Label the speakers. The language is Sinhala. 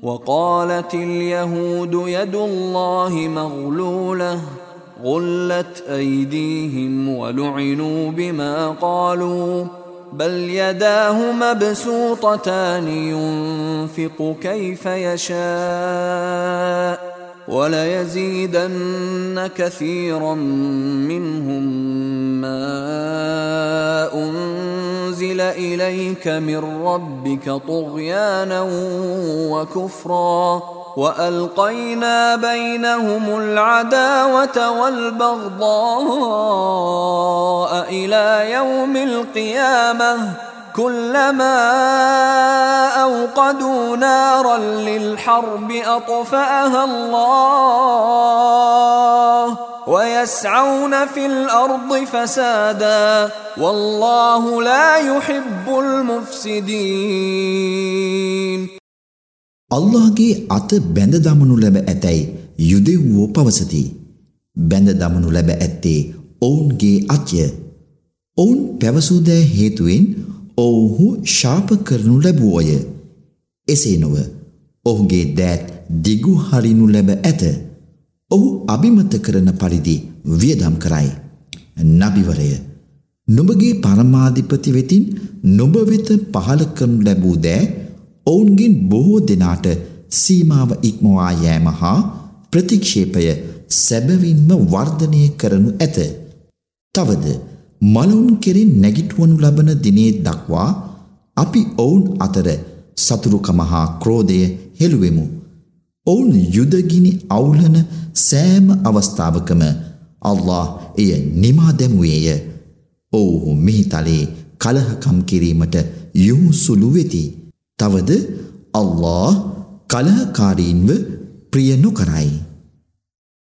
Speaker 1: وقالت اليهود يد الله مغلولة غلت أيديهم ولعنوا بما قالوا بل يداه مبسوطتان ينفق كيف يشاء وليزيدن كثيرا منهم ما أنزل إليك من ربك طغيانا وكفرا وألقينا بينهم العداوة والبغضاء إلى يوم القيامة كلما أوقدوا نارا للحرب أطفأها الله ويسعون في الأرض فسادا والله لا يحب المفسدين.
Speaker 2: අල්ලාහගේ අත බැඳ දමනු ලැබ ඇතැයි යුදෙව්වෝ පවසති. බැඳ දමනු ලැබ ඇත්තේ ඔවුන්ගේ අත්ය. ඔවුන් පැවසූ දෑ හේතුවෙන් ඔවුහු ශාප කරනු ලැබුවෝය. එසේ නොව ඔහුගේ දෑත් දිගු හරිනු ලැබ ඇත. ඔහු අභිමත කරන පරිදි වියදම් කරයි. නබිවරය, නුඹගේ පරමාධිපති වෙතින් නුඹ වෙත පහල කරනු ලැබූ දෑ ඔවුන්ගෙන් බොහෝ දෙනාට සීමාව ඉක්මවා යෑම හා ප්‍රතික්ෂේපය සැබවින්ම වර්ධනය කරනු ඇත. තවද මලවුන් කෙරෙන් නැගිටවනු ලබන දිනේ දක්වා අපි ඔවුන් අතර සතුරුකම හා ක්‍රෝධය හෙළුවෙමු. ඔවුන් යුදගිනි අවුලන සෑම අවස්ථාවකම අල්ලාහ් එය නිමා දැමුවේය. ඔවුහු මිහිතලේ කලහකම් කිරීමට යොහුසුළු වෙති. තවද අල්ලාහ් කලහකාරීන්ව ප්‍රිය නොකරයි.